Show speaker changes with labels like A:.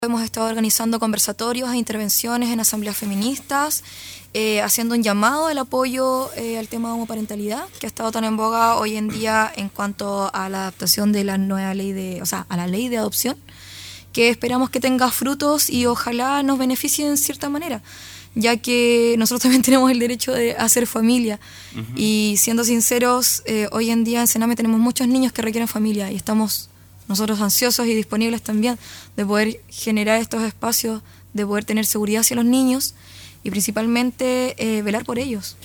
A: Hemos estado organizando conversatorios e intervenciones en asambleas feministas, haciendo un llamado al apoyo al tema de homoparentalidad, que ha estado tan en boga hoy en día en cuanto a la adaptación de la nueva ley a la ley de adopción, que esperamos que tenga frutos y ojalá nos beneficie en cierta manera, ya que nosotros también tenemos el derecho de hacer familia. Y siendo sinceros, hoy en día en Sename tenemos muchos niños que requieren familia y estamos nosotros ansiosos y disponibles también de poder generar estos espacios, de poder tener seguridad hacia los niños y principalmente velar por ellos.